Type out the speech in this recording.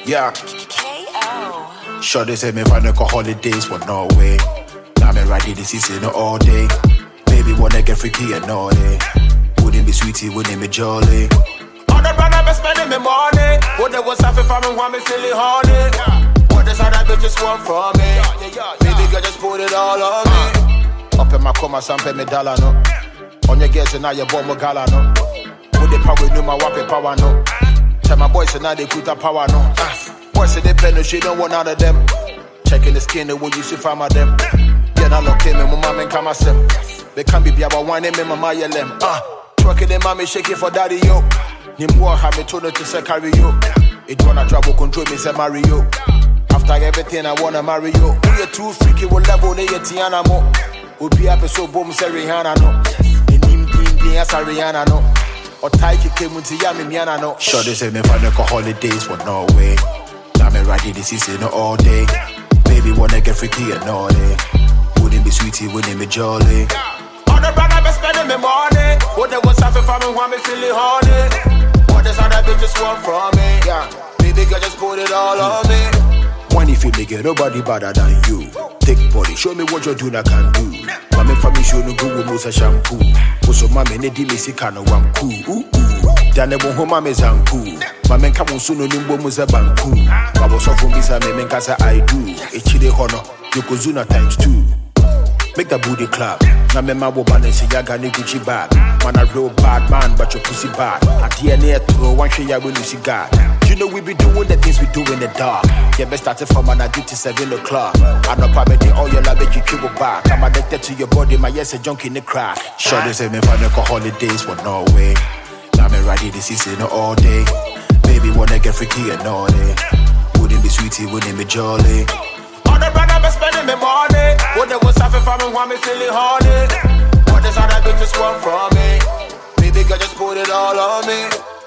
Yeah. KO. Sure they say me find a holidays for Norway. Now me ready this season all day. Baby wanna get freaky and naughty. Wouldn't be sweetie, wouldn't be jolly. All the brother be spending me money. What they was happy for me want me feeling horny. What this other bitches want from me. Baby girl just put it all on me. Up in my coma, some pay me dollar no. On your guess and now you bomb my gala no. With the power no my wappy power no. Tell my boys and now they put that power no. Boys say they pay no shit, don't want none of them. Checking the skin, the way you see from them. Yeah, now look in me, my mom and come sim. They can't be about one name in my maya lem. Twerking them, mommy shaking for daddy yo. Nimwa have me told her to say carry you. It wanna trouble control me, say marry you. After everything, I wanna marry you. We are too freaky, we'll level the Tiana mo. We'll be happy so boom, say Rihanna no. In Dim, yes, Rihanna no. Or Taiki came into Yami Miana no. Sure they say me find a holidays for Norway. Now me ready this season all day. Baby wanna get freaky and naughty. Wouldn't be sweetie, wouldn't be jolly. All the brother be spending me money. What they was happy for me want me feeling horny. What this other bitches want from me. Yeah, baby girl just put it all on me. When you feel like nobody better than you. Take body, show me what you do I can do. Mame for me show no go with Musa shampoo. Also mame ne di me sika no wam cool. Dane bo homa me zanku. Mame nka mo so no nimbo Musa banku. Babo so for me say me nka say I do. Echide hono, Yokozuna ×2. Make the booty clap. Now me ma wo balance yaga ne Gucci bag. Man a real bad man, but your pussy bad. At the end of throw one shit ya when you see God. You know we be doing the things we do in the dark. Yeah, best started from an addict to 7 o'clock. I'm not permitting all your love, you keep back. I'm addicted to your body, my yes a junk in the crack. Sure they say me find a holidays for Norway. Now me ready this season all day. Baby wanna get freaky and naughty. Wouldn't be sweetie, wouldn't be jolly. All the brother be spending me money. What they was happy for me want me feeling horny. What this other bitches want from me. Baby girl just put it all on me.